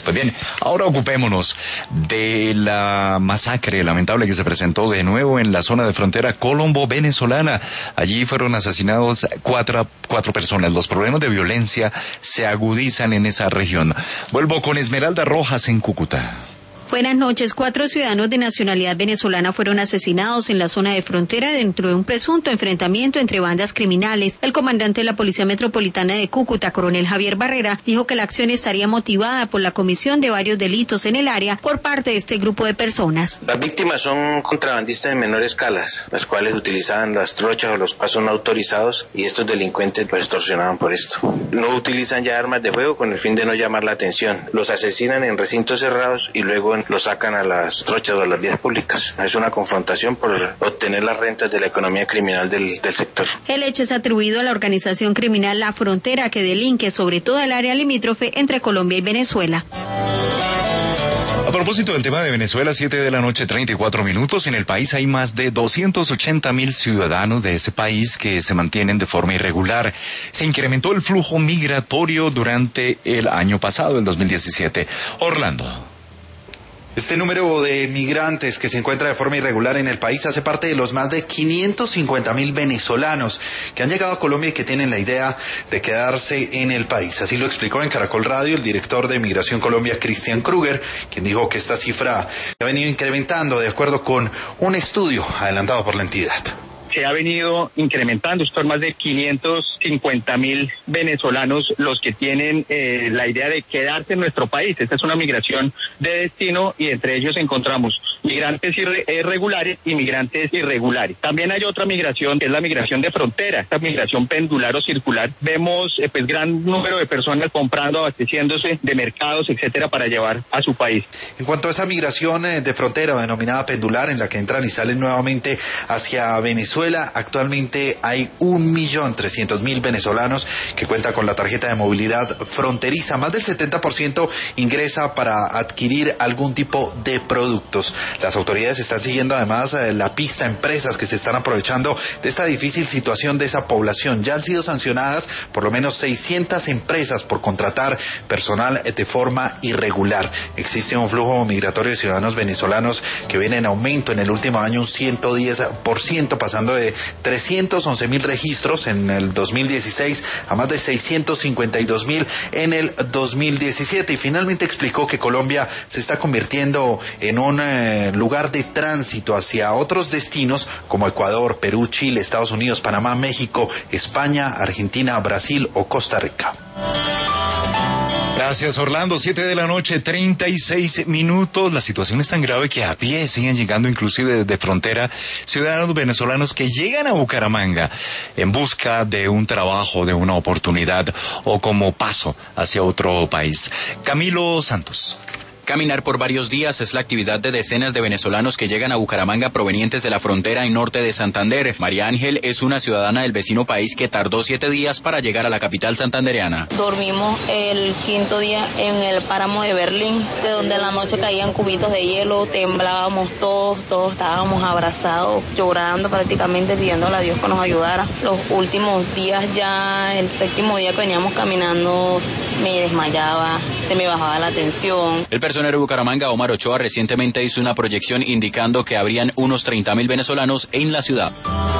Pues bien, ahora ocupémonos de la masacre lamentable que se presentó de nuevo en la zona de frontera colombo-venezolana. Allí fueron asesinados cuatro personas. Los problemas de violencia se agudizan en esa región. Vuelvo con Esmeralda Rojas en Cúcuta. Buenas noches. 4 ciudadanos de nacionalidad venezolana fueron asesinados en la zona de frontera dentro de un presunto enfrentamiento entre bandas criminales. El comandante de la Policía Metropolitana de Cúcuta, coronel Javier Barrera, dijo que la acción estaría motivada por la comisión de varios delitos en el área por parte de este grupo de personas. Las víctimas son contrabandistas de menor escala, las cuales utilizaban las trochas o los pasos no autorizados, y estos delincuentes pues extorsionaban por esto. No utilizan ya armas de fuego con el fin de no llamar la atención. Los asesinan en recintos cerrados y luego lo sacan a las trochas o a las vías públicas. Es una confrontación por obtener las rentas de la economía criminal del sector. El hecho es atribuido a la organización criminal La Frontera, que delinque sobre todo el área limítrofe entre Colombia y Venezuela. A propósito del tema de Venezuela, 7:34 p.m. En el país hay más de 280,000 ciudadanos de ese país que se mantienen de forma irregular. Se incrementó el flujo migratorio durante el año pasado, el 2017. Orlando. Este número de migrantes que se encuentra de forma irregular en el país hace parte de los más de 550,000 venezolanos que han llegado a Colombia y que tienen la idea de quedarse en el país. Así lo explicó en Caracol Radio el director de Migración Colombia, Cristian Kruger, quien dijo que esta cifra ha venido incrementando de acuerdo con un estudio adelantado por la entidad. Se ha venido incrementando, son más de 550,000 venezolanos los que tienen la idea de quedarse en nuestro país. Esta es una migración de destino y entre ellos encontramos migrantes irregulares y migrantes irregulares. También hay otra migración que es la migración de frontera, esta migración pendular o circular. Vemos pues gran número de personas comprando, abasteciéndose de mercados, etcétera, para llevar a su país. En cuanto a esa migración de frontera denominada pendular, en la que entran y salen nuevamente hacia Venezuela, actualmente hay 1.300.000 venezolanos que cuentan con la tarjeta de movilidad fronteriza. Más del 70% ingresa para adquirir algún tipo de productos. Las autoridades están siguiendo además la pista a empresas que se están aprovechando de esta difícil situación de esa población. Ya han sido sancionadas por lo menos 600 empresas por contratar personal de forma irregular. Existe un flujo migratorio de ciudadanos venezolanos que viene en aumento en el último año un 110%, pasando de 311,000 registros en el 2016 a más de 652,000 en el 2017. Y finalmente explicó que Colombia se está convirtiendo en un lugar de tránsito hacia otros destinos como Ecuador, Perú, Chile, Estados Unidos, Panamá, México, España, Argentina, Brasil o Costa Rica. Gracias, Orlando. 7:36 p.m. La situación es tan grave que a pie siguen llegando inclusive desde frontera ciudadanos venezolanos que llegan a Bucaramanga en busca de un trabajo, de una oportunidad o como paso hacia otro país. Camilo Santos. Caminar por varios días es la actividad de decenas de venezolanos que llegan a Bucaramanga provenientes de la frontera en norte de Santander. María Ángel es una ciudadana del vecino país que tardó 7 días para llegar a la capital santandereana. Dormimos el 5.º día en el páramo de Berlín, de donde en la noche caían cubitos de hielo, temblábamos todos estábamos abrazados, llorando prácticamente, pidiéndole a Dios que nos ayudara. Los últimos días, ya el 7.º día que veníamos caminando, me desmayaba, se me bajaba la tensión. El personero de Bucaramanga, Omar Ochoa, recientemente hizo una proyección indicando que habrían unos 30,000 venezolanos en la ciudad.